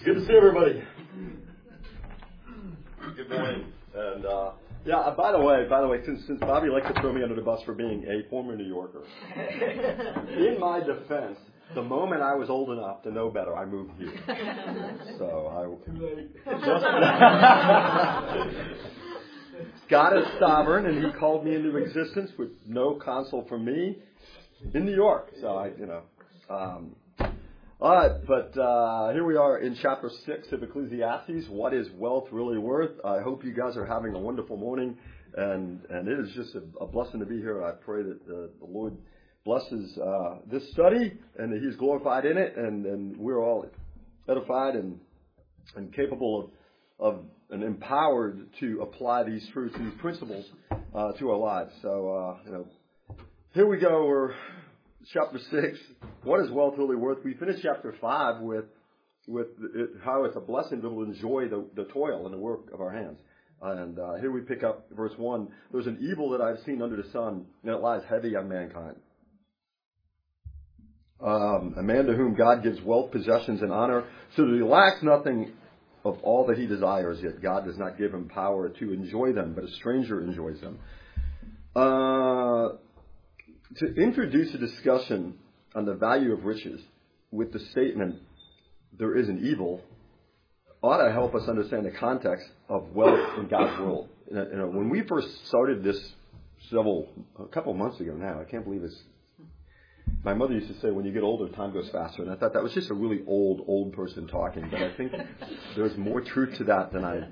Good to see everybody. Good morning. And by the way, since Bobby likes to throw me under the bus for being a former New Yorker, in my defense, the moment I was old enough to know better, I moved here. God is sovereign, and He called me into existence with no counsel from me in New York. All right, but here we are in chapter 6 of Ecclesiastes. What is wealth really worth? I hope you guys are having a wonderful morning, and it is just a blessing to be here. I pray that the Lord blesses this study and that He's glorified in it, and we're all edified and capable of and empowered to apply these truths, these principles to our lives. So, here we go. We're chapter 6. What is wealth really worth? We finished chapter 5 with how it's a blessing to be able to enjoy the toil and the work of our hands. And here we pick up verse 1. There's an evil that I've seen under the sun, and it lies heavy on mankind. A man to whom God gives wealth, possessions, and honor, so that he lacks nothing of all that he desires, yet God does not give him power to enjoy them, but a stranger enjoys them. To introduce a discussion on the value of riches with the statement, there is an evil, ought to help us understand the context of wealth in God's world. When we first started this a couple of months ago now, I can't believe this. My mother used to say, when you get older, time goes faster. And I thought that was just a really old person talking. But I think there's more truth to that than I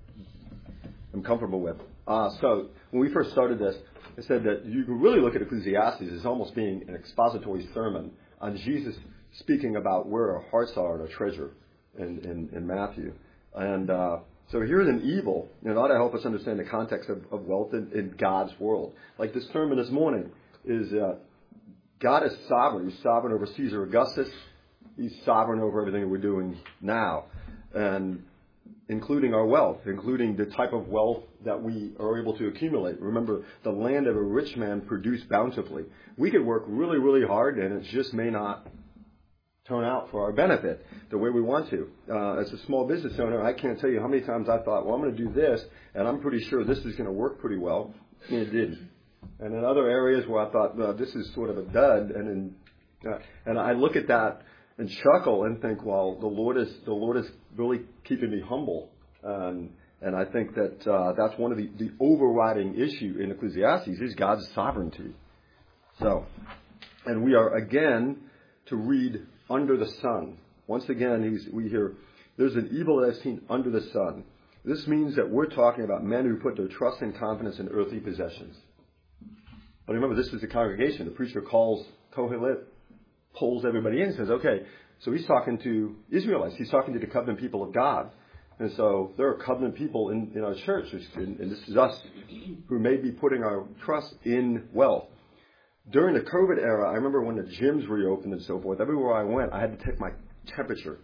am comfortable with. So when we first started this, I said that you can really look at Ecclesiastes as almost being an expository sermon on Jesus speaking about where our hearts are and our treasure in Matthew. And so here's an evil, and it ought to help us understand the context of wealth in God's world. Like this sermon this morning is God is sovereign. He's sovereign over Caesar Augustus. He's sovereign over everything that we're doing now, and including our wealth, including the type of wealth that we are able to accumulate. Remember, the land of a rich man produced bountifully. We could work really, really hard, and it just may not turn out for our benefit the way we want to. As a small business owner, I can't tell you how many times I thought, well, I'm going to do this, and I'm pretty sure this is going to work pretty well, and it didn't. And in other areas where I thought, well, this is sort of a dud, and I look at that and chuckle and think, well, the Lord is really keeping me humble, and I think that that's one of the overriding issue in Ecclesiastes is God's sovereignty. So, and we are again to read under the sun. Once again, we hear there's an evil that I've seen under the sun. This means that we're talking about men who put their trust and confidence in earthly possessions. But remember, this is the congregation. The preacher calls Kohelet, pulls everybody in and says, okay, so he's talking to Israelites. He's talking to the covenant people of God. And so there are covenant people in our church, and this is us, who may be putting our trust in wealth. During the COVID era, I remember when the gyms reopened and so forth, everywhere I went, I had to take my temperature.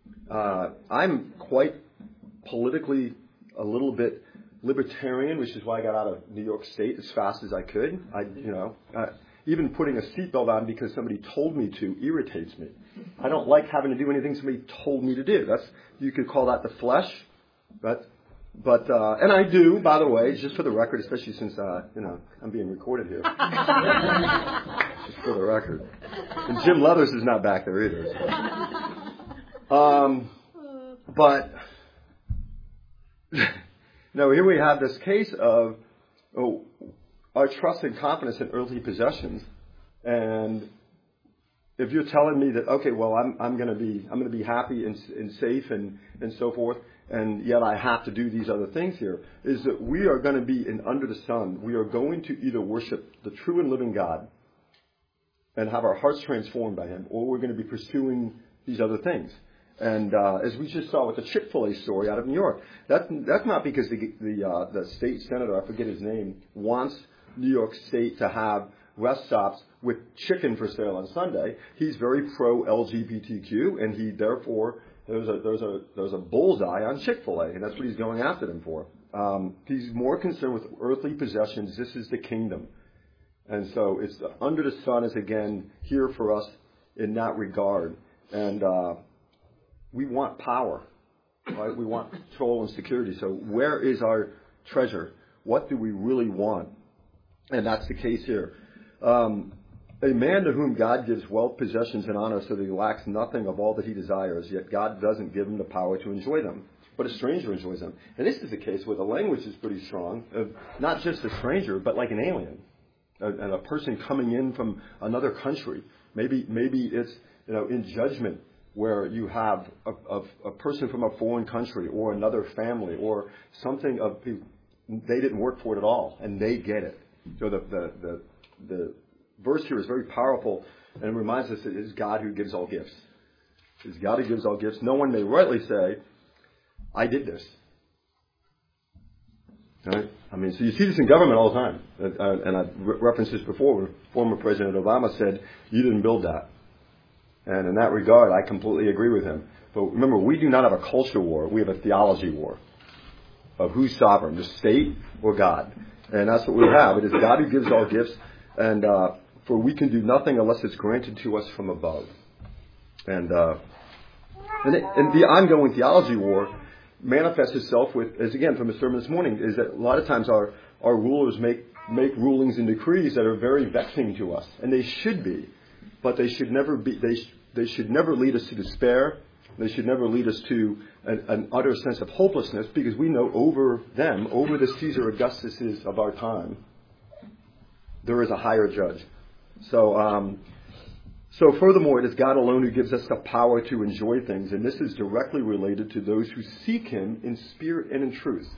I'm quite politically a little bit libertarian, which is why I got out of New York State as fast as I could. Even putting a seatbelt on because somebody told me to irritates me. I don't like having to do anything somebody told me to do. You could call that the flesh, but and I do, by the way, just for the record, especially since I'm being recorded here. Just for the record. And Jim Leathers is not back there either. So. But no, here we have this case of our trust and confidence in earthly possessions, and if you're telling me that, okay, well, I'm going to be happy and safe and so forth, and yet I have to do these other things here, is that we are going to be under the sun. We are going to either worship the true and living God and have our hearts transformed by Him, or we're going to be pursuing these other things. And as we just saw with the Chick-fil-A story out of New York, that's not because the state senator, I forget his name, wants New York State to have rest stops with chicken for sale on Sunday. He's very pro-LGBTQ, and he therefore there's a bullseye on Chick-fil-A, and that's what he's going after them for. He's more concerned with earthly possessions. This is the kingdom, and so it's under the sun is again here for us in that regard. And we want power, right? We want control and security. So where is our treasure? What do we really want? And that's the case here. A man to whom God gives wealth, possessions, and honor so that he lacks nothing of all that he desires, yet God doesn't give him the power to enjoy them. But a stranger enjoys them. And this is the case where the language is pretty strong. Not just a stranger, but like an alien. And a person coming in from another country. Maybe it's, in judgment where you have a person from a foreign country or another family or something of they didn't work for it at all and they get it. So the verse here is very powerful and reminds us that it is God who gives all gifts. It is God who gives all gifts. No one may rightly say, I did this. Right? So you see this in government all the time. And I've referenced this before when former President Obama said, you didn't build that. And in that regard, I completely agree with him. But remember, we do not have a culture war. We have a theology war of who's sovereign, the state or God. And that's what we have. It is God who gives all gifts. And for we can do nothing unless it's granted to us from above. And the ongoing theology war manifests itself with, as again from the sermon this morning, is that a lot of times our rulers make rulings and decrees that are very vexing to us. And they should be. But they should never be. They should never lead us to despair. They should never lead us to an utter sense of hopelessness, because we know over the Caesar Augustuses of our time, there is a higher judge. So furthermore, it is God alone who gives us the power to enjoy things, and this is directly related to those who seek Him in spirit and in truth.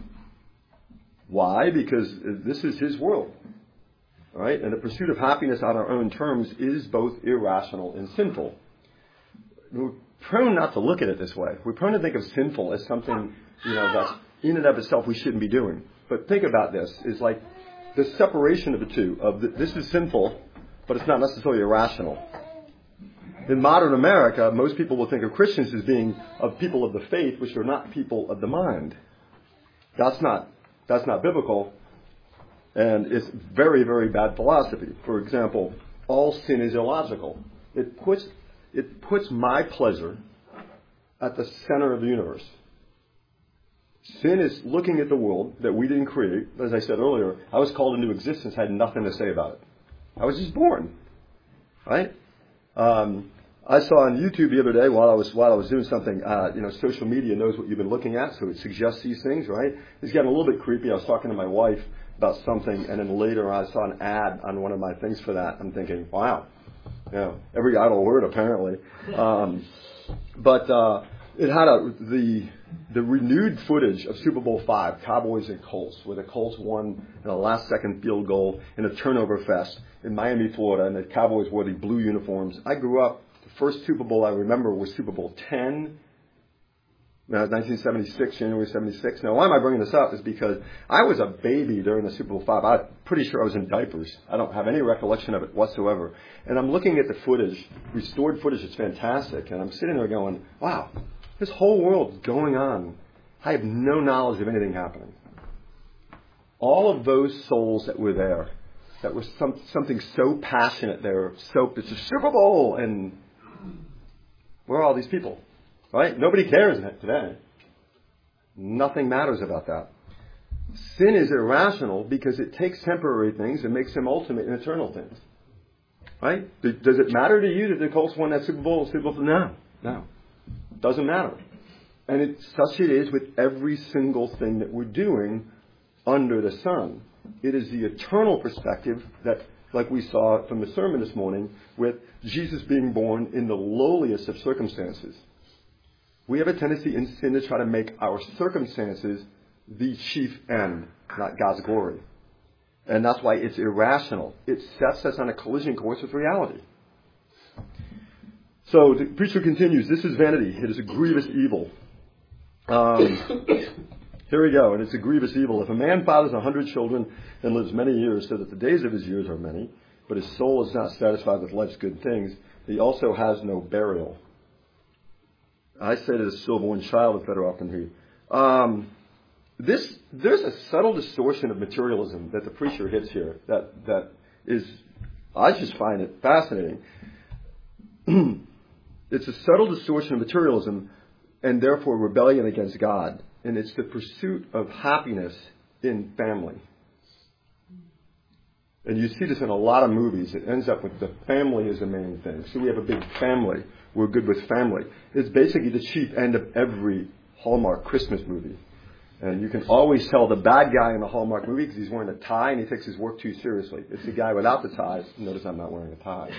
Why? Because this is His world. All right? And the pursuit of happiness on our own terms is both irrational and sinful. We're prone not to look at it this way. We're prone to think of sinful as something, that's in and of itself we shouldn't be doing. But think about this. It's like the separation of the two. This is sinful, but it's not necessarily irrational. In modern America, most people will think of Christians as being of people of the faith, which are not people of the mind. That's not biblical. And it's very, very bad philosophy. For example, all sin is illogical. It puts my pleasure at the center of the universe. Sin is looking at the world that we didn't create. As I said earlier, I was called into existence, had nothing to say about it. I was just born. Right? I saw on YouTube the other day while I was doing something, social media knows what you've been looking at, so it suggests these things, right? It's getting a little bit creepy. I was talking to my wife about something, and then later I saw an ad on one of my things for that. I'm thinking, wow, every idle word apparently. But it had the renewed footage of Super Bowl V, Cowboys and Colts, where the Colts won in a last-second field goal in a turnover fest in Miami, Florida, and the Cowboys wore the blue uniforms. I grew up. The first Super Bowl I remember was Super Bowl X. 1976, January 76. Now, why am I bringing this up is because I was a baby during the Super Bowl V. I'm pretty sure I was in diapers. I don't have any recollection of it whatsoever. And I'm looking at the footage, restored footage. It's fantastic. And I'm sitting there going, wow, this whole world's going on. I have no knowledge of anything happening. All of those souls that were there, that was something so passionate there, it's a Super Bowl, and where are all these people? Right? Nobody cares today. Nothing matters about that. Sin is irrational because it takes temporary things and makes them ultimate and eternal things. Right? Does it matter to you that the Colts won that Super Bowl? No. It doesn't matter. And such it is with every single thing that we're doing under the sun. It is the eternal perspective that, like we saw from the sermon this morning, with Jesus being born in the lowliest of circumstances. We have a tendency in sin to try to make our circumstances the chief end, not God's glory. And that's why it's irrational. It sets us on a collision course with reality. So the preacher continues, this is vanity. It is a grievous evil. Here we go, and it's a grievous evil. If a man fathers 100 children and lives many years, so that the days of his years are many, but his soul is not satisfied with life's good things, he also has no burial. I say to the stillborn child is better off than he. There's a subtle distortion of materialism that the preacher hits here that is, I just find it fascinating. It's a subtle distortion of materialism and therefore rebellion against God. And it's the pursuit of happiness in family. And you see this in a lot of movies. It ends up with the family as the main thing. So we have a big family. We're good with family. It's basically the chief end of every Hallmark Christmas movie. And you can always tell the bad guy in the Hallmark movie because he's wearing a tie and he takes his work too seriously. It's the guy without the ties. Notice I'm not wearing a tie.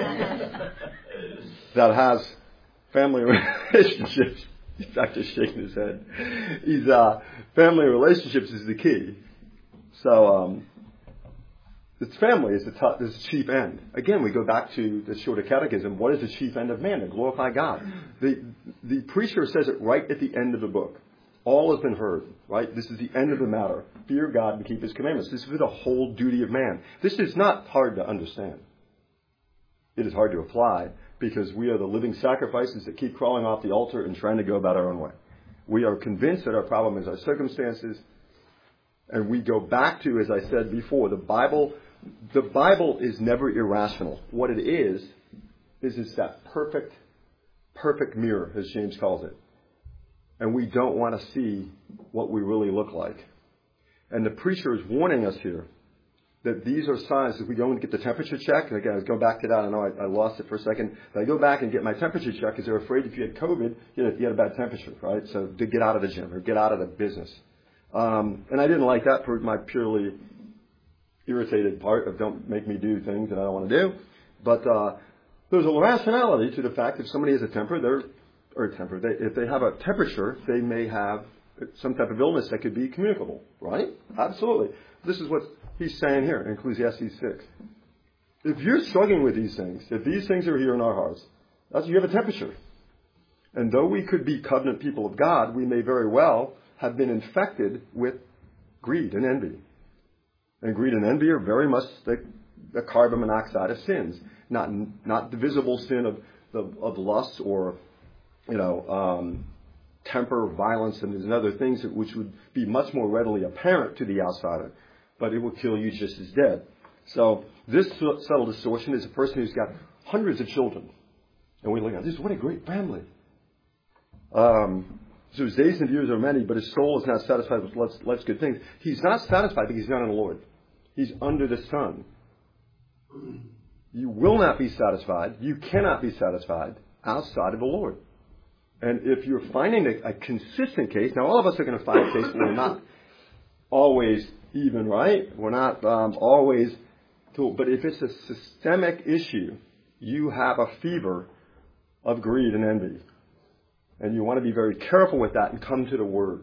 That has family relationships. He's Dr. shaking his head. Family relationships is the key. So it's family is the chief end. Again, we go back to the Shorter Catechism. What is the chief end of man? To glorify God. The preacher says it right at the end of the book. All has been heard, right? This is the end of the matter. Fear God and keep His commandments. This is the whole duty of man. This is not hard to understand. It is hard to apply because we are the living sacrifices that keep crawling off the altar and trying to go about our own way. We are convinced that our problem is our circumstances, and we go back to, as I said before, the Bible. The Bible is never irrational. What it is it's that perfect mirror, as James calls it. And we don't want to see what we really look like. And the preacher is warning us here that these are signs. If we go and get the temperature check, and again, I go back to that. I know I lost it for a second. But I go back and get my temperature check because they're afraid if you had COVID, you had a bad temperature, right? So to get out of the gym or get out of the business. And I didn't like that for my purely irritated part of don't make me do things that I don't want to do. But there's a rationality to the fact if somebody has a temper, if they have a temperature, they may have some type of illness that could be communicable, right? Absolutely. This is what he's saying here in Ecclesiastes 6. If you're struggling with these things, if these things are here in our hearts, you have a temperature. And though we could be covenant people of God, we may very well have been infected with greed and envy. And greed and envy are very much the carbon monoxide of sins, not the visible sin of lust or temper, violence, and there's other things which would be much more readily apparent to the outsider, but it will kill you just as dead. So this subtle distortion is a person who's got hundreds of children, and we look at this. What a great family! So his days and years are many, but his soul is not satisfied with life's good things. He's not satisfied because he's not in the Lord. He's under the sun. You will not be satisfied. You cannot be satisfied outside of the Lord. And if you're finding a consistent case, now all of us are going to find a case where we're not always even, right? We're not always, but if it's a systemic issue, you have a fever of greed and envy. And you want to be very careful with that and come to the Word.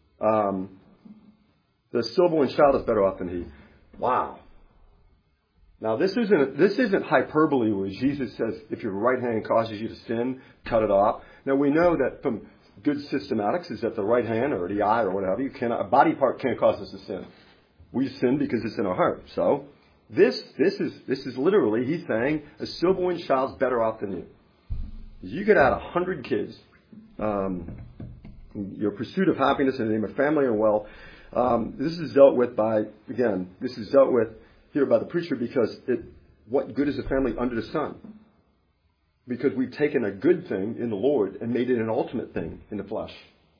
The stillborn child is better off than he. Wow. Now this isn't hyperbole where Jesus says if your right hand causes you to sin, cut it off. Now we know that from good systematics is that the right hand or the eye or whatever, a body part can't cause us to sin. We sin because it's in our heart. So this is literally, he's saying, a stillborn child's better off than you. You could add 100 kids. Your pursuit of happiness in the name of family and wealth. This is dealt with here by the preacher because what good is a family under the sun? Because we've taken a good thing in the Lord and made it an ultimate thing in the flesh.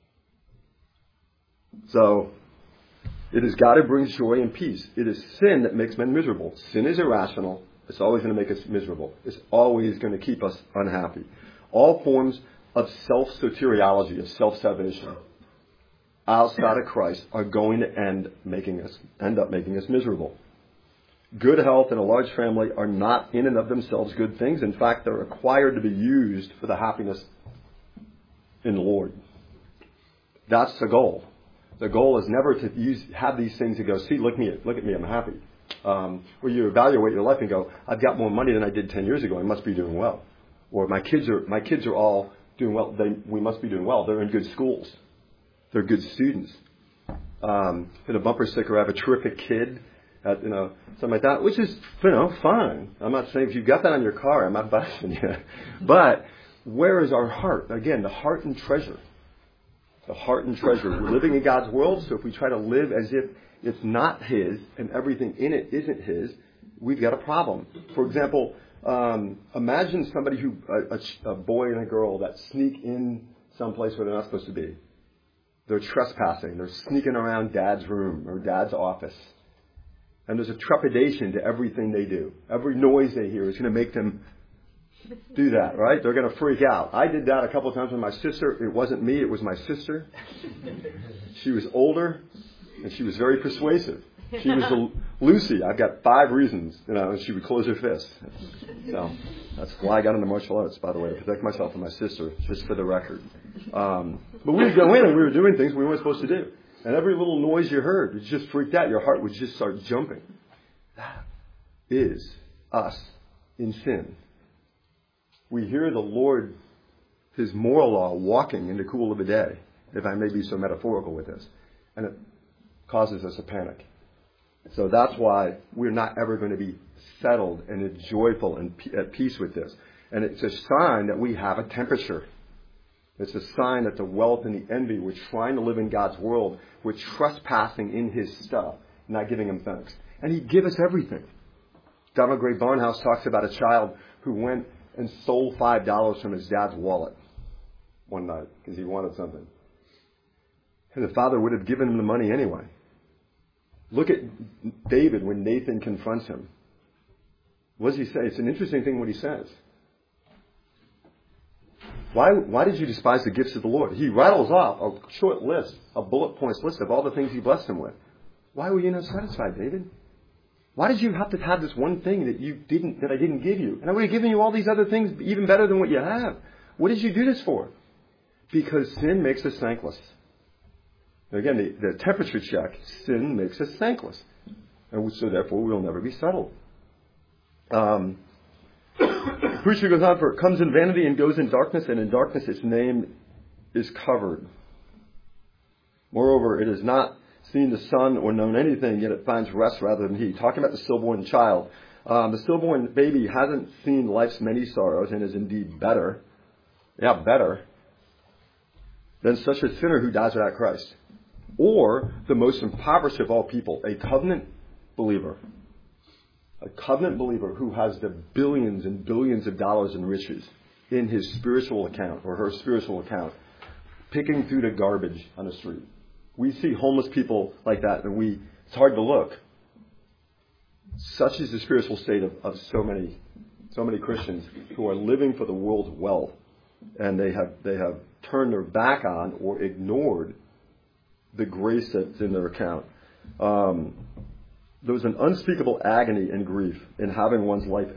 So, it is God who brings joy and peace. It is sin that makes men miserable. Sin is irrational. It's always going to make us miserable. It's always going to keep us unhappy. All forms of self-soteriology, of self-salvation, outside of Christ are going to end up making us miserable. Good health and a large family are not in and of themselves good things. In fact, they're required to be used for the happiness in the Lord. That's the goal. The goal is never to have these things and go, see, look at me, I'm happy. Or you evaluate your life and go, I've got more money than I did 10 years ago, I must be doing well. Or my kids are all doing well, we must be doing well. They're in good schools. They're good students. In a bumper sticker, I have a terrific kid. Something like that, which is, fine. I'm not saying if you've got that on your car, I'm not bashing you. But where is our heart? Again, the heart and treasure. The heart and treasure. We're living in God's world, so if we try to live as if it's not His and everything in it isn't His, we've got a problem. For example, imagine somebody a boy and a girl that sneak in someplace where they're not supposed to be. They're trespassing. They're sneaking around dad's room or dad's office. And there's a trepidation to everything they do. Every noise they hear is going to make them do that, right? They're going to freak out. I did that a couple of times with my sister. It wasn't me, it was my sister. She was older, and she was very persuasive. She was Lucy. I've got 5 reasons, and she would close her fist. So that's why I got into martial arts, by the way, to protect myself and my sister, just for the record. But we would go in and we were doing things we weren't supposed to do. And every little noise you heard, you just freaked out. Your heart would just start jumping. That is us in sin. We hear the Lord, His moral law, walking in the cool of the day, if I may be so metaphorical with this. And it causes us a panic. So that's why we're not ever going to be settled and joyful and at peace with this. And it's a sign that we have a temperature. It's a sign that the wealth and the envy, we're trying to live in God's world, we're trespassing in His stuff, not giving Him thanks. And He'd give us everything. Donald Gray Barnhouse talks about a child who went and stole $5 from his dad's wallet one night because he wanted something. And the father would have given him the money anyway. Look at David when Nathan confronts him. What does he say? It's an interesting thing what he says. Why did you despise the gifts of the Lord? He rattles off a short list, a bullet points list of all the things He blessed him with. Why were you not satisfied, David? Why did you have to have this one thing that I didn't give you? And I would have given you all these other things even better than what you have. What did you do this for? Because sin makes us thankless. Again, the temperature check, sin makes us thankless. And so therefore we'll never be settled. Preacher goes on, for it comes in vanity and goes in darkness, and in darkness its name is covered. Moreover, it has not seen the sun or known anything, yet it finds rest rather than heat. Talking about the stillborn child. The stillborn baby hasn't seen life's many sorrows and is indeed better. Yeah, better than such a sinner who dies without Christ. Or the most impoverished of all people, a covenant believer. A covenant believer who has the billions and billions of dollars in riches in his spiritual account or her spiritual account, picking through the garbage on the street. We see homeless people like that, and it's hard to look. Such is the spiritual state of so many Christians who are living for the world's wealth, and they have turned their back on or ignored the grace that's in their account. There was an unspeakable agony and grief in having one's life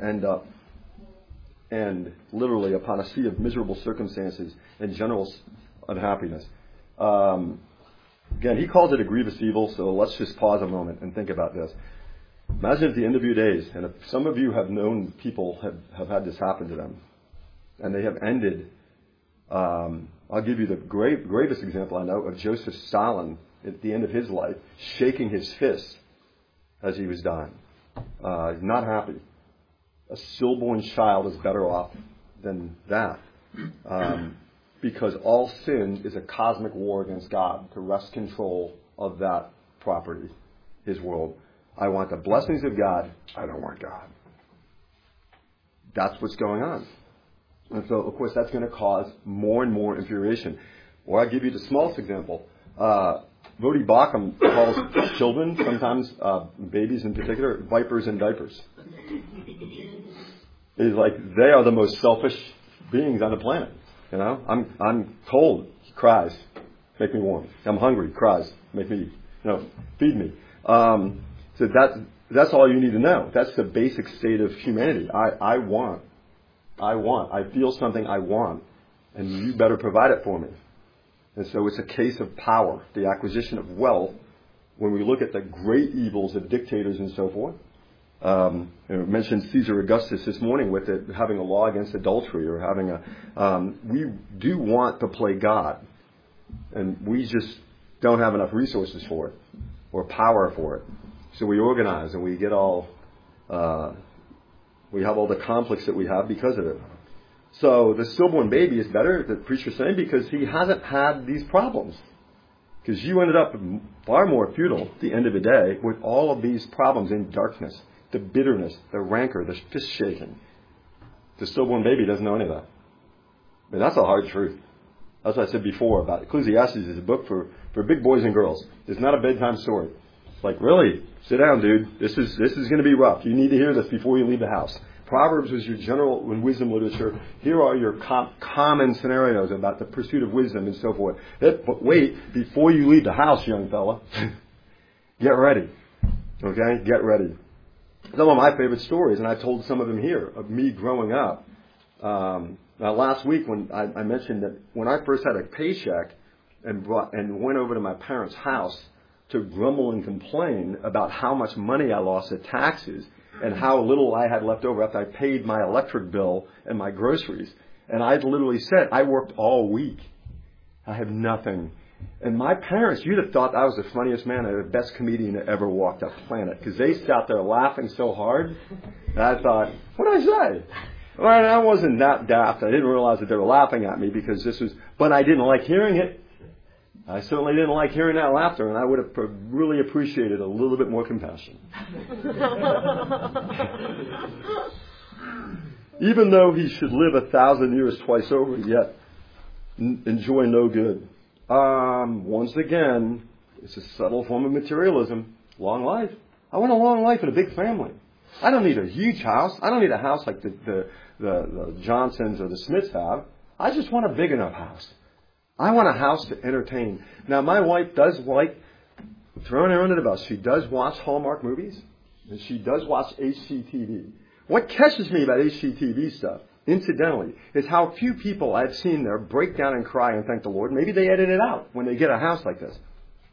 end literally upon a sea of miserable circumstances and general unhappiness. Again, he calls it a grievous evil, so let's just pause a moment and think about this. Imagine at the end of your days, and if some of you have known people have had this happen to them, and they have ended, I'll give you the gravest example I know of Joseph Stalin at the end of his life, shaking his fist as he was dying. Not happy. A stillborn child is better off than that. Because all sin is a cosmic war against God to wrest control of that property, His world. I want the blessings of God. I don't want God. That's what's going on. And so, of course, that's going to cause more and more infuriation. Or I'll give you the smallest example. Vodi Bakum calls children, sometimes babies in particular, vipers in diapers. It's like they are the most selfish beings on the planet. You know, I'm cold, cries, make me warm. I'm hungry, cries, make me, feed me. So that's all you need to know. That's the basic state of humanity. I want. I feel something I want, and you better provide it for me. And so it's a case of power, the acquisition of wealth. When we look at the great evils of dictators and so forth, we mentioned Caesar Augustus this morning with it, having a law against adultery or having we do want to play God, and we just don't have enough resources for it or power for it. So we organize and we get we have all the conflicts that we have because of it. So the stillborn baby is better, the preacher's saying, because he hasn't had these problems. Because you ended up far more futile at the end of the day with all of these problems in darkness. The bitterness, the rancor, the fist shaking. The stillborn baby doesn't know any of that. I mean, that's a hard truth. As I said before about Ecclesiastes is a book for big boys and girls. It's not a bedtime story. It's like, really, sit down, dude. This is going to be rough. You need to hear this before you leave the house. Proverbs is your general wisdom literature. Here are your common scenarios about the pursuit of wisdom and so forth. But wait, before you leave the house, young fella, get ready. Okay? Get ready. Some of my favorite stories, and I told some of them here, of me growing up. Now, last week when I mentioned that when I first had a paycheck and went over to my parents' house to grumble and complain about how much money I lost at taxes and how little I had left over after I paid my electric bill and my groceries. And I literally said, I worked all week. I have nothing. And my parents, you'd have thought I was the funniest man and the best comedian that ever walked the planet, because they sat there laughing so hard. And I thought, what did I say? Well, I wasn't that daft. I didn't realize that they were laughing at me because but I didn't like hearing it. I certainly didn't like hearing that laughter, and I would have really appreciated a little bit more compassion. Even though he should live 1,000 years twice over, yet enjoy no good. Once again, it's a subtle form of materialism. Long life. I want a long life and a big family. I don't need a huge house. I don't need a house like the Johnsons or the Smiths have. I just want a big enough house. I want a house to entertain. Now, my wife does like throwing her under the bus. She does watch Hallmark movies, and she does watch HGTV. What catches me about HGTV stuff, incidentally, is how few people I've seen there break down and cry and thank the Lord. Maybe they edit it out when they get a house like this.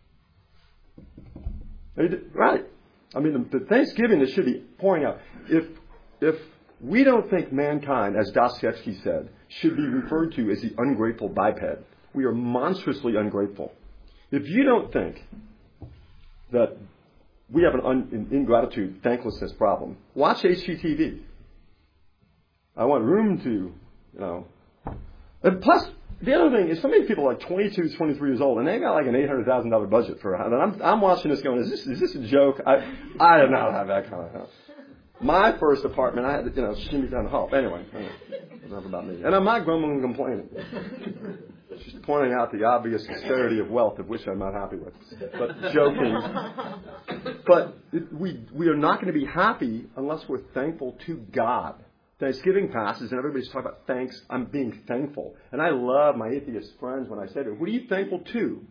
Right. I mean, the Thanksgiving that should be pouring out. If we don't think mankind, as Dostoevsky said, should be referred to as the ungrateful biped, we are monstrously ungrateful. If you don't think that we have an ingratitude, thanklessness problem, watch HGTV. I want room to, And plus, the other thing is, so many people are like 22, 23 years old, and they got like an $800,000 budget for a house. And I'm watching this going, is this a joke? I did not have that kind of house. My first apartment, I had to, shimmy down the hall. Anyway, enough about me. And I'm not grumbling and complaining. Just pointing out the obvious disparity of wealth, of which I'm not happy with. But joking. But we are not going to be happy unless we're thankful to God. Thanksgiving passes and everybody's talking about thanks. I'm being thankful. And I love my atheist friends when I say to them, what are you thankful to?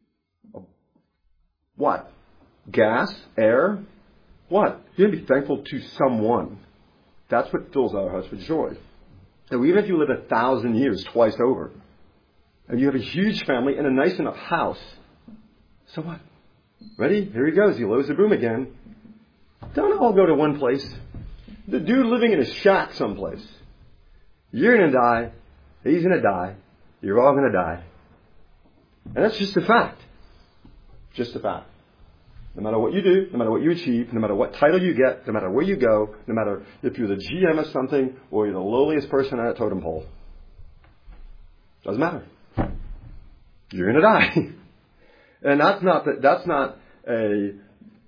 What? Gas? Air? What? You're going to be thankful to someone. That's what fills our hearts with joy. And even if you live 1,000 years twice over, and you have a huge family and a nice enough house, so what? Ready? Here he goes. He loads the broom again. Don't all go to one place. The dude living in a shack someplace. You're going to die. He's going to die. You're all going to die. And that's just a fact. Just a fact. No matter what you do, no matter what you achieve, no matter what title you get, no matter where you go, no matter if you're the GM of something or you're the lowliest person on a totem pole. Doesn't matter. You're going to die. And that's not an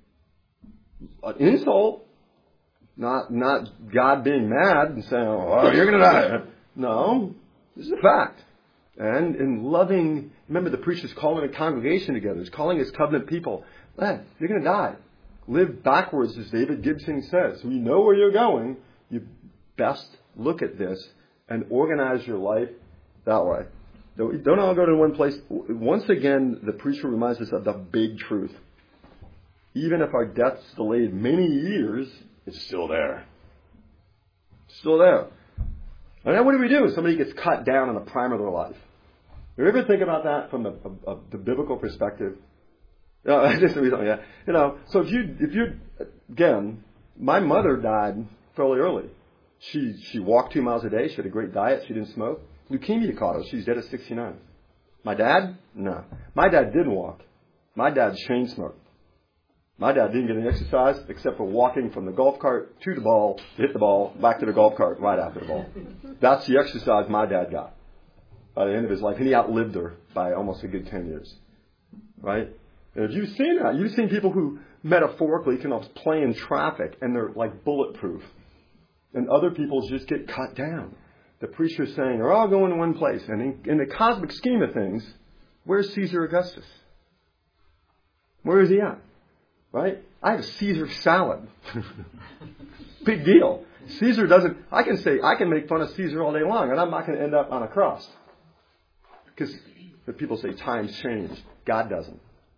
insult. Not God being mad and saying, oh, you're going to die. No, this is a fact. And in loving, remember the preacher's calling a congregation together. He's calling his covenant people. Man, you're going to die. Live backwards, as David Gibson says. When you know where you're going, you best look at this and organize your life that way. Don't all go to one place. Once again, the preacher reminds us of the big truth. Even if our death's delayed many years, it's still there. Still there. And then what do we do if somebody gets cut down in the prime of their life? You ever think about that from the biblical perspective? So if you again, my mother died fairly early. She walked 2 miles a day. She had a great diet. She didn't smoke. Leukemia caught her. She's dead at 69. My dad? No. My dad didn't walk. My dad chain smoked. My dad didn't get any exercise except for walking from the golf cart to the ball, to hit the ball, back to the golf cart right after the ball. That's the exercise my dad got by the end of his life. And he outlived her by almost a good 10 years. Right? And if you've seen that, you've seen people who metaphorically can play in traffic and they're like bulletproof. And other people just get cut down. the preacher's saying they're all going to one place. And in the cosmic scheme of things, where's Caesar Augustus? Where is he at? Right? I have Caesar salad. Big deal. Caesar doesn't, I can make fun of Caesar all day long, and I'm not going to end up on a cross. Because the people say times change. God doesn't.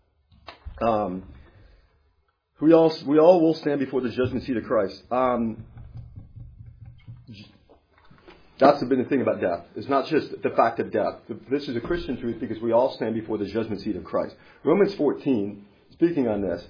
We all will stand before the judgment seat of Christ. That's been the thing about death. It's not just the fact of death. This is a Christian truth because we all stand before the judgment seat of Christ. Romans 14, speaking on this,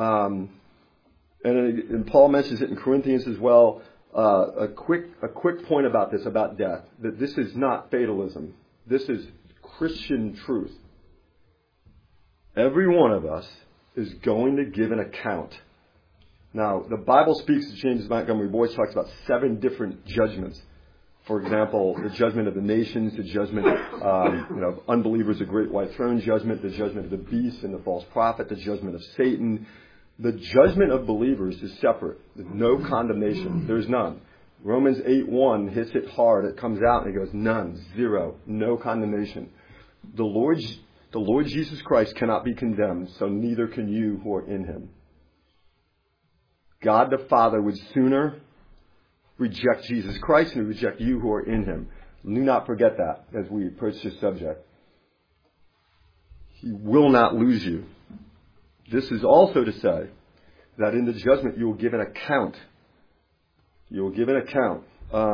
and Paul mentions it in Corinthians as well. A quick point about this, about death, that this is not fatalism. This is Christian truth. Every one of us is going to give an account. Now, the Bible speaks, James Montgomery Boyce talks about 7 different judgments. For example, the judgment of the nations, the judgment of unbelievers, the great white throne judgment, the judgment of the beast and the false prophet, the judgment of Satan. The judgment of believers is separate. There's no condemnation. There's none. Romans 8:1 hits it hard. It comes out and it goes, none, 0, no condemnation. The Lord Jesus Christ cannot be condemned, so neither can you who are in him. God the Father would sooner reject Jesus Christ and reject you who are in him. Do not forget that as we approach this subject. He will not lose you. This is also to say that in the judgment you will give an account. You will give an account.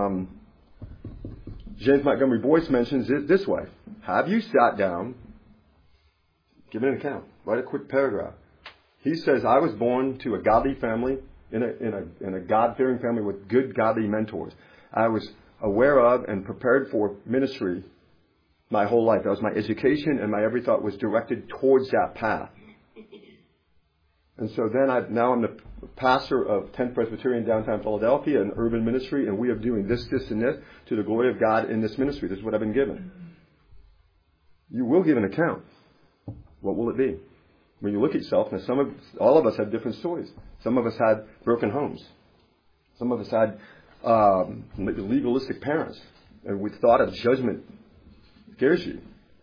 James Montgomery Boyce mentions it this way. Have you sat down, give an account, write a quick paragraph. He says, I was born to a godly family, in a God-fearing family with good godly mentors. I was aware of and prepared for ministry my whole life. That was my education, and my every thought was directed towards that path. And so then now I'm the pastor of 10th Presbyterian downtown Philadelphia, an urban ministry, and we are doing this, and this to the glory of God in this ministry. This is what I've been given. You will give an account. What will it be? When you look at yourself, and all of us have different stories. Some of us had broken homes. Some of us had legalistic parents. And we thought of judgment scares you.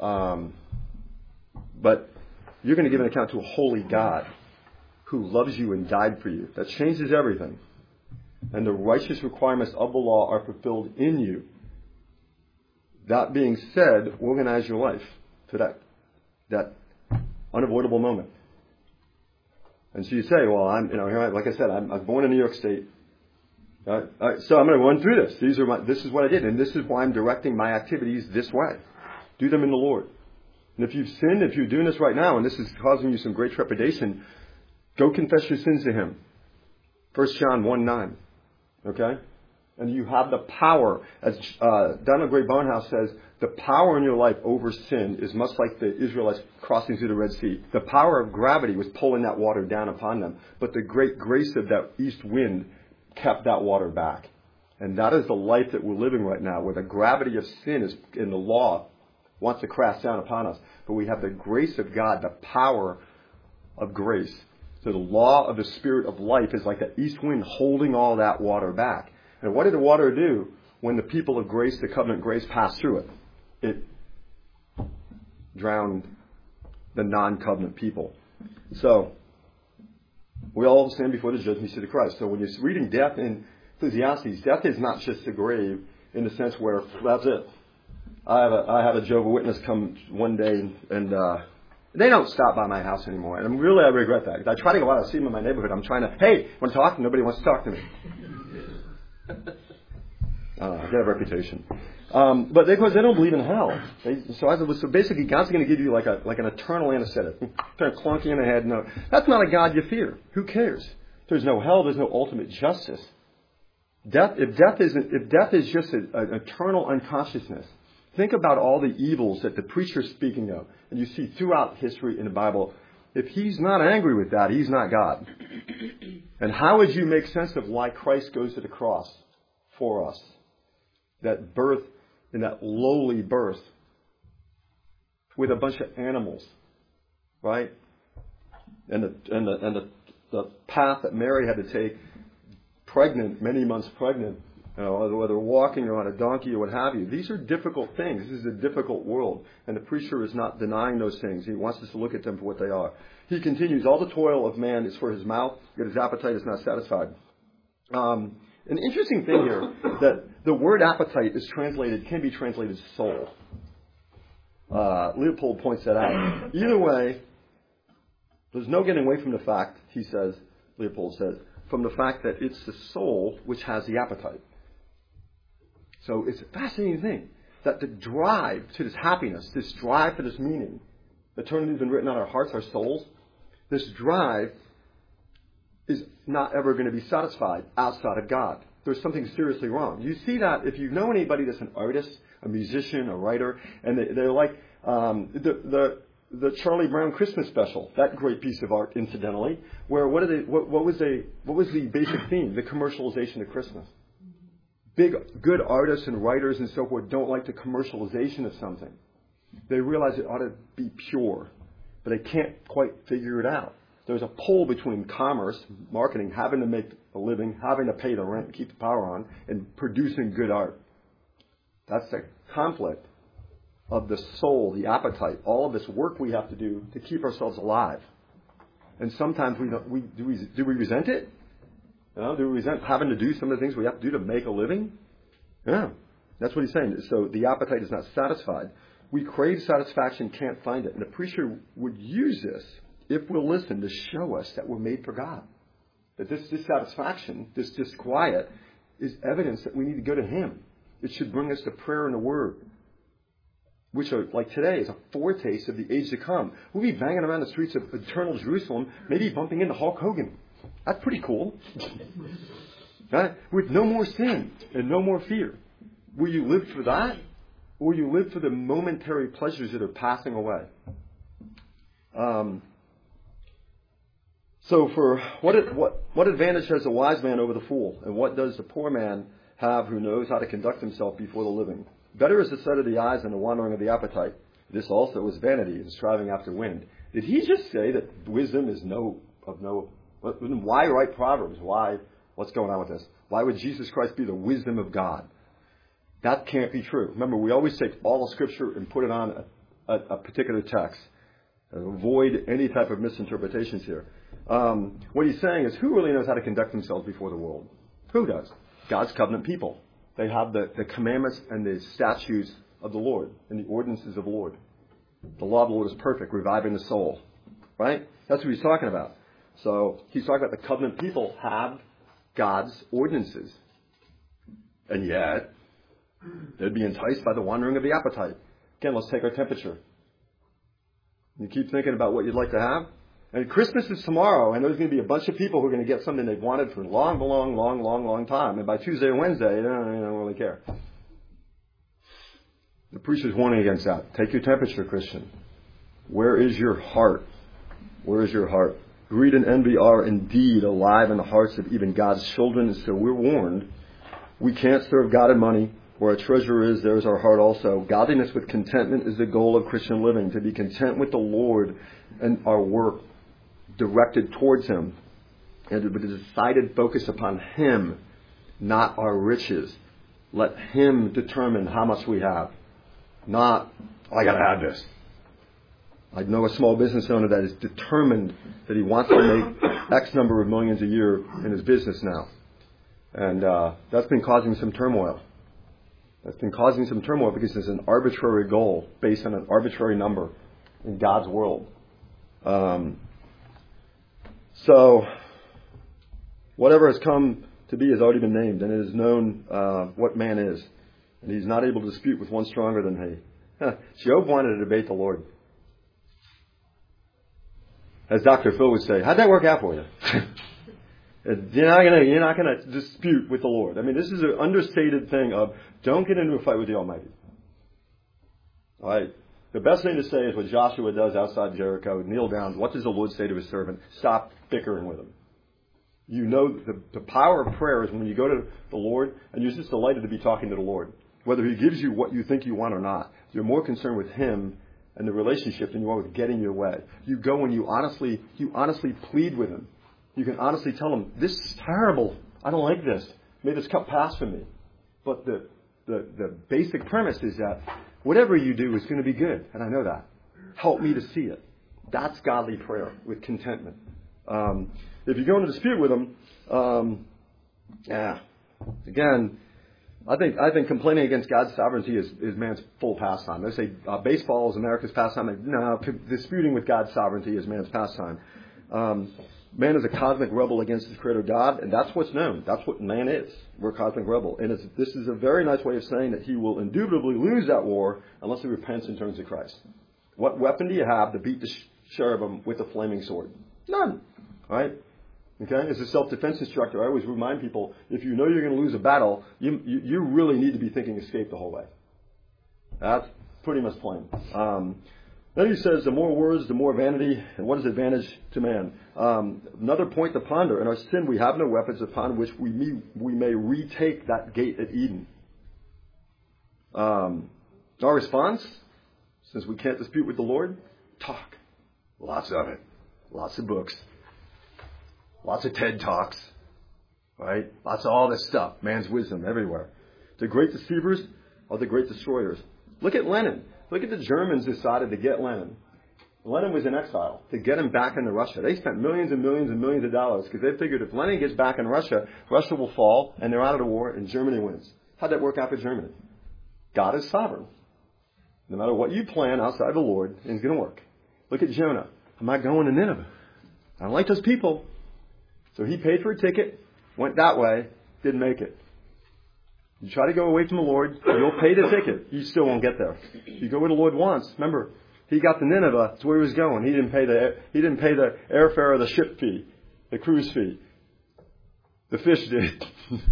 But you're going to give an account to a holy God who loves you and died for you. That changes everything. And the righteous requirements of the law are fulfilled in you. That being said, organize your life to that unavoidable moment. And so you say, well, like I said, I was born in New York State. So I'm going to run through this. This is what I did, and this is why I'm directing my activities this way. Do them in the Lord. And if you've sinned, if you're doing this right now, and this is causing you some great trepidation, go confess your sins to Him. 1 John 1:9. Okay? And you have the power, as Donald Gray Barnhouse says, the power in your life over sin is much like the Israelites crossing through the Red Sea. The power of gravity was pulling that water down upon them, but the great grace of that east wind kept that water back. And that is the life that we're living right now, where the gravity of sin is in the law wants to crash down upon us. But we have the grace of God, the power of grace. So the law of the Spirit of life is like the east wind holding all that water back. And what did the water do when the people of grace, the covenant grace, passed through it? It drowned the non-covenant people. So we all stand before the judgment seat of Christ. So when you're reading death in Ecclesiastes, death is not just the grave in the sense where that's it. I have a Jehovah's Witness come one day, and they don't stop by my house anymore. And I regret that. I try to go out and see them in my neighborhood. I'm trying to, hey, want to talk? Nobody wants to talk to me. I get a reputation. But because they don't believe in hell. So basically God's going to give you like an eternal anesthetic. Kind of clunky in the head. No, that's not a God you fear. Who cares? There's no hell. There's no ultimate justice. If death is just an eternal unconsciousness, think about all the evils that the preacher's speaking of. And you see throughout history in the Bible, if he's not angry with that, he's not God. And how would you make sense of why Christ goes to the cross for us? That birth, in that lowly birth, with a bunch of animals, right? And the path that Mary had to take, pregnant, many months pregnant, whether walking or on a donkey or what have you. These are difficult things. This is a difficult world. And the preacher is not denying those things. He wants us to look at them for what they are. He continues, all the toil of man is for his mouth, yet his appetite is not satisfied. An interesting thing here, that the word appetite can be translated soul. Leopold points that out. Either way, there's no getting away from the fact, Leopold says, from the fact that it's the soul which has the appetite. So it's a fascinating thing that the drive to this happiness, this drive for this meaning, eternity has been written on our hearts, our souls. This drive is not ever going to be satisfied outside of God. There's something seriously wrong. You see that if you know anybody that's an artist, a musician, a writer, and they're like the Charlie Brown Christmas special, that great piece of art, incidentally, where what was the basic theme? The commercialization of Christmas. Good artists and writers and so forth don't like the commercialization of something. They realize it ought to be pure, but they can't quite figure it out. There's a pull between commerce, marketing, having to make a living, having to pay the rent, keep the power on, and producing good art. That's the conflict of the soul, the appetite, all of this work we have to do to keep ourselves alive. And sometimes do we resent it? Do we resent having to do some of the things we have to do to make a living? Yeah, that's what he's saying. So the appetite is not satisfied. We crave satisfaction, can't find it. And the preacher would use this, if we'll listen, to show us that we're made for God. That this dissatisfaction, this disquiet, is evidence that we need to go to Him. It should bring us to prayer and the Word, which are, like today, is a foretaste of the age to come. We'll be banging around the streets of eternal Jerusalem, maybe bumping into Hulk Hogan. That's pretty cool. Right? With no more sin and no more fear. Will you live for that? Or will you live for the momentary pleasures that are passing away? So for what advantage has the wise man over the fool? And what does the poor man have who knows how to conduct himself before the living? Better is the sight of the eyes than the wandering of the appetite. This also is vanity and striving after wind. Did he just say that wisdom is why write Proverbs? What's going on with this? Why would Jesus Christ be the wisdom of God? That can't be true. Remember, we always take all of Scripture and put it on a particular text. Avoid any type of misinterpretations here. What he's saying is, who really knows how to conduct themselves before the world? Who does? God's covenant people. They have the commandments and the statutes of the Lord and the ordinances of the Lord. The law of the Lord is perfect, reviving the soul. Right? That's what he's talking about. So he's talking about the covenant people have God's ordinances. And yet, they'd be enticed by the wandering of the appetite. Again, let's take our temperature. You keep thinking about what you'd like to have. And Christmas is tomorrow, and there's going to be a bunch of people who are going to get something they've wanted for a long time. And by Tuesday or Wednesday, they don't really care. The preacher's warning against that. Take your temperature, Christian. Where is your heart? Where is your heart? Greed and envy are indeed alive in the hearts of even God's children, and so we're warned. We can't serve God and money. Where our treasure is, there is our heart also. Godliness with contentment is the goal of Christian living, to be content with the Lord and our work directed towards Him, and with a decided focus upon Him, not our riches. Let Him determine how much we have. Not, I got to have this. I know a small business owner that is determined that he wants to make X number of millions a year in his business now. And that's been causing some turmoil. That's been causing some turmoil because it's an arbitrary goal based on an arbitrary number in God's world. So, whatever has come to be has already been named, and it is known what man is. And he's not able to dispute with one stronger than he. Job wanted to debate the Lord. As Dr. Phil would say, how'd that work out for you? You're not gonna dispute with the Lord. I mean, this is an understated thing of don't get into a fight with the Almighty. All right. The best thing to say is what Joshua does outside Jericho. Kneel down. What does the Lord say to His servant? Stop bickering with him. You know the power of prayer is when you go to the Lord and you're just delighted to be talking to the Lord. Whether He gives you what you think you want or not. You're more concerned with Him and the relationship than you are with getting your way. You go and you honestly plead with Him. You can honestly tell Him, this is terrible. I don't like this. May this cup pass from me. But the basic premise is that whatever you do is going to be good, and I know that. Help me to see it. That's godly prayer with contentment. If you go into dispute with them, again, I think complaining against God's sovereignty is man's full pastime. They say baseball is America's pastime. No, disputing with God's sovereignty is man's pastime. Man is a cosmic rebel against his creator God, and that's what's known. That's what man is. We're a cosmic rebel. And this is a very nice way of saying that he will indubitably lose that war unless he repents and turns to Christ. What weapon do you have to beat the cherubim with a flaming sword? None. Right? Okay? As a self-defense instructor, I always remind people, if you know you're going to lose a battle, you really need to be thinking escape the whole way. That's pretty much plain. Then he says, the more words, the more vanity, and what is advantage to man? Another point to ponder. In our sin, we have no weapons upon which we may retake that gate at Eden. Our response, since we can't dispute with the Lord, talk. Lots of it. Lots of books. Lots of TED Talks. Right? Lots of all this stuff. Man's wisdom everywhere. The great deceivers are the great destroyers. Look at Lenin. Look at the Germans decided to get Lenin. Lenin was in exile. To get him back into Russia. They spent millions and millions and millions of dollars because they figured if Lenin gets back in Russia, Russia will fall and they're out of the war and Germany wins. How'd that work out for Germany? God is sovereign. No matter what you plan outside the Lord, it's going to work. Look at Jonah. I'm not going to Nineveh. I don't like those people. So he paid for a ticket, went that way, didn't make it. You try to go away from the Lord, you'll pay the ticket. You still won't get there. You go where the Lord wants. Remember, he got to Nineveh. That's where he was going. He didn't pay the airfare or the ship fee, the cruise fee. The fish did.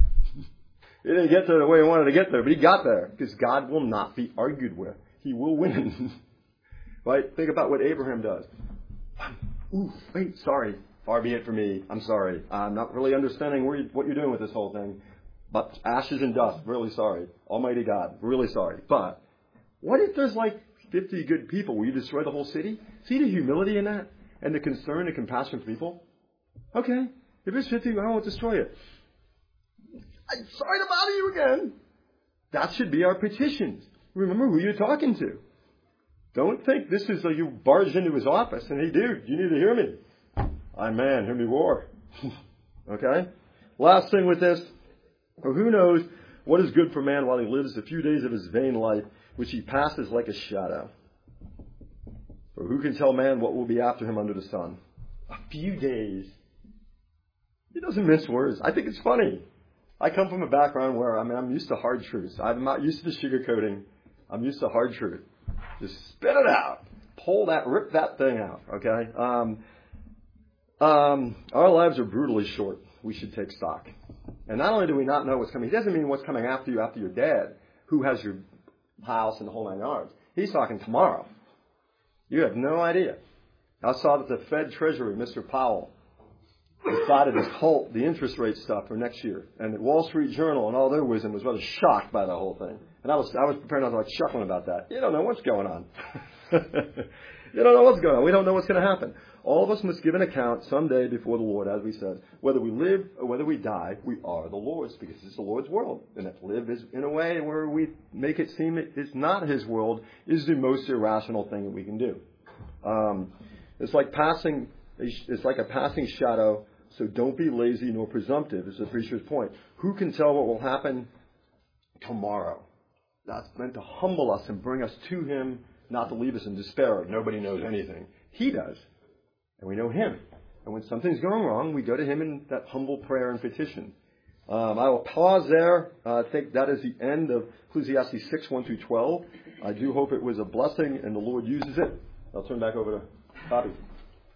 He didn't get there the way he wanted to get there, but he got there because God will not be argued with. He will win. Right? Think about what Abraham does. Ooh, wait, sorry. Far be it from me. I'm sorry. I'm not really understanding what you're doing with this whole thing. But ashes and dust, really sorry. Almighty God, really sorry. But what if there's like 50 good people? Will you destroy the whole city? See the humility in that? And the concern and compassion for people? Okay. If there's 50, I won't destroy it. I'm sorry to bother you again. That should be our petitions. Remember who you're talking to. Don't think this is like you barge into his office and, hey, dude, you need to hear me. I'm man, hear me roar. Okay? Last thing with this. For who knows what is good for man while he lives the few days of his vain life, which he passes like a shadow. For who can tell man what will be after him under the sun? A few days. He doesn't mince words. I think it's funny. I come from a background where, I'm used to hard truths. I'm not used to the sugarcoating. I'm used to hard truth. Just spit it out. Rip that thing out. Okay? Our lives are brutally short. We should take stock. And not only do we not know what's coming, he doesn't mean what's coming after you after you're dead, who has your house and the whole 9 yards. He's talking tomorrow. You have no idea. I saw that the Fed Treasury, Mr. Powell, decided to halt the interest rate stuff for next year. And the Wall Street Journal and all their wisdom was rather shocked by the whole thing. And I was prepared, I was like chuckling about that. You don't know what's going on. You don't know what's going on. We don't know what's going to happen. All of us must give an account someday before the Lord, as we said. Whether we live or whether we die, we are the Lord's, because it's the Lord's world. And if live is in a way where we make it seem it's not His world, is the most irrational thing that we can do. It's like a passing shadow, so don't be lazy nor presumptive, is the preacher's point. Who can tell what will happen tomorrow? That's meant to humble us and bring us to Him, not to leave us in despair. Nobody knows anything. He does. And we know Him. And when something's going wrong, we go to Him in that humble prayer and petition. I will pause there. I think that is the end of Ecclesiastes 6, 1 through 12. I do hope it was a blessing and the Lord uses it. I'll turn back over to Bobby.